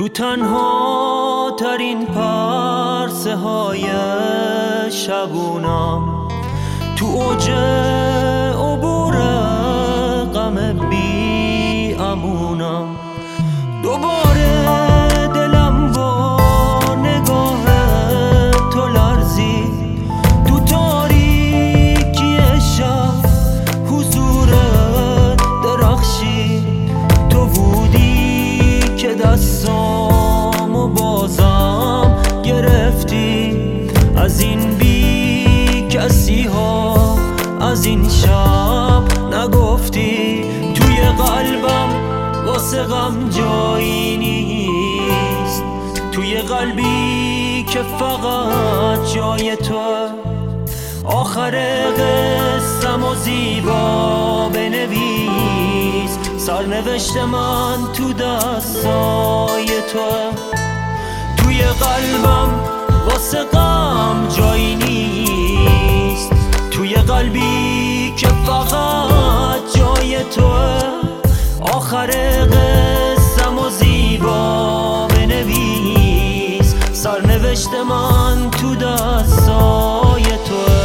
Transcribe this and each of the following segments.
تو تنها ترین پرسه های شبونم، تو اوج عبور غم بی امونم. دوباره دلم با نگاه تو لرزید، تو تاریکی شب حضورت درخشید. تو بودی که دستامو بازم گرفتی، از این بی کسی ها از این شب نگفتی. توی قلبم واسه غم جایی نیست، توی قلبی که فقط جای توه. آخر قصم و زیبا بنویس، سرنوشت من تو دستای توه. توی قلبم واسه غم جایی نیست، توی قلبی که فقط جای توه. آخر قصم و زیبا بنویس، سرنوشت من تو دستای توه.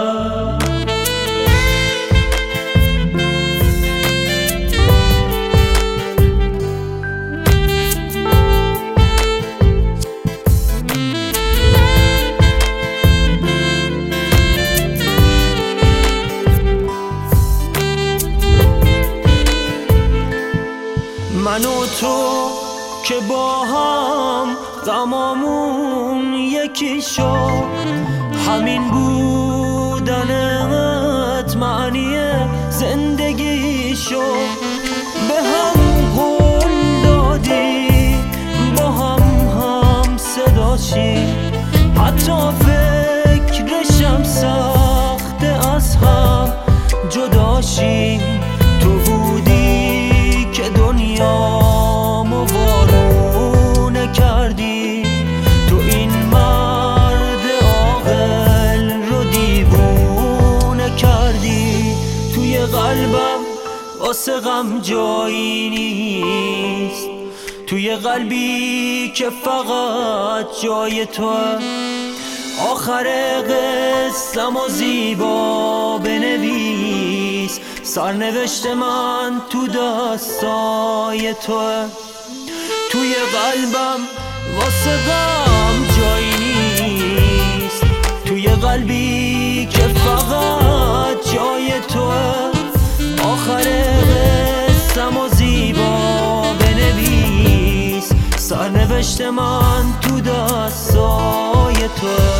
من و تو که با هم غمامون یکی شد، همین بودنت معنی زندگی شد. به هم قول دادی با هم صدا شی، حتی فکرشم سخته از هم جدا شی. تو بودی که دنیامو وارونه کردی، تو این مرد عاقل رو دیوونه کردی. توی قلبم واسه غم جایی نیست، توی قلبی که فقط جای توه. آخر قصم و زیبا بنویس، سرنوشت من تو دستای توه. توی قلبم واسه غم جایی نیست، توی قلبی که فقط جای توه. آخر قصم و زیبا بنویس، سرنوشت من تو دستای توه.